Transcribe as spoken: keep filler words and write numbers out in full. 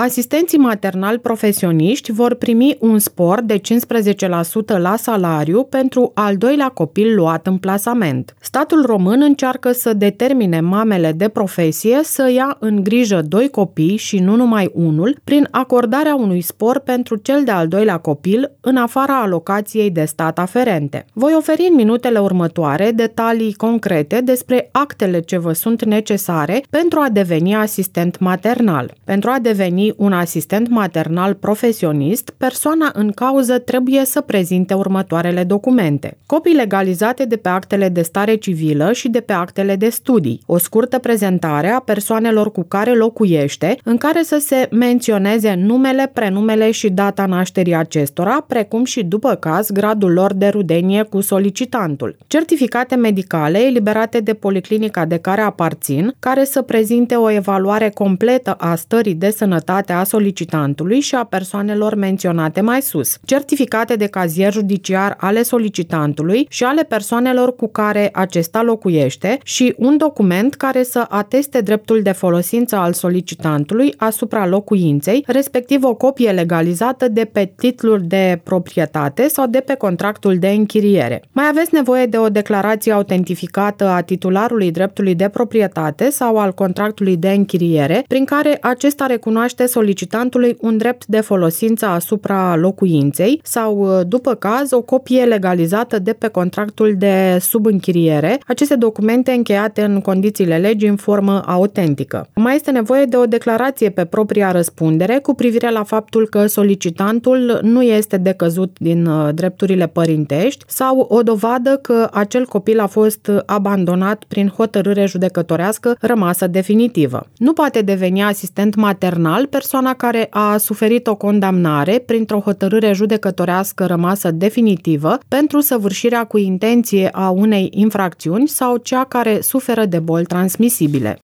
Asistenții maternali profesioniști vor primi un spor de cincisprezece la sută la salariu pentru al doilea copil luat în plasament. Statul român încearcă să determine mamele de profesie să ia în grijă doi copii și nu numai unul, prin acordarea unui spor pentru cel de-al doilea copil, în afara alocației de stat aferente. Voi oferi în minutele următoare detalii concrete despre actele ce vă sunt necesare pentru a deveni asistent maternal. Pentru a deveni un asistent maternal profesionist, persoana în cauză trebuie să prezinte următoarele documente: copii legalizate de pe actele de stare civilă și de pe actele de studii, o scurtă prezentare a persoanelor cu care locuiește, în care să se menționeze numele, prenumele și data nașterii acestora, precum și, după caz, gradul lor de rudenie cu solicitantul. Certificate medicale eliberate de policlinica de care aparțin, care să prezinte o evaluare completă a stării de sănătate a solicitantului și a persoanelor menționate mai sus. Certificate de cazier judiciar ale solicitantului și ale persoanelor cu care acesta locuiește și un document care să ateste dreptul de folosință al solicitantului asupra locuinței, respectiv o copie legalizată de pe titlul de proprietate sau de pe contractul de închiriere. Mai aveți nevoie de o declarație autentificată a titularului dreptului de proprietate sau al contractului de închiriere, prin care acesta recunoaște solicitantului un drept de folosință asupra locuinței sau, după caz, o copie legalizată de pe contractul de subînchiriere, aceste documente încheiate în condițiile legii în formă autentică. Mai este nevoie de o declarație pe propria răspundere cu privire la faptul că solicitantul nu este decăzut din drepturile părintești sau o dovadă că acel copil a fost abandonat prin hotărâre judecătorească rămasă definitivă. Nu poate deveni asistent maternal persoana care a suferit o condamnare printr-o hotărâre judecătorească rămasă definitivă pentru săvârșirea cu intenție a unei infracțiuni sau cea care suferă de boli transmisibile.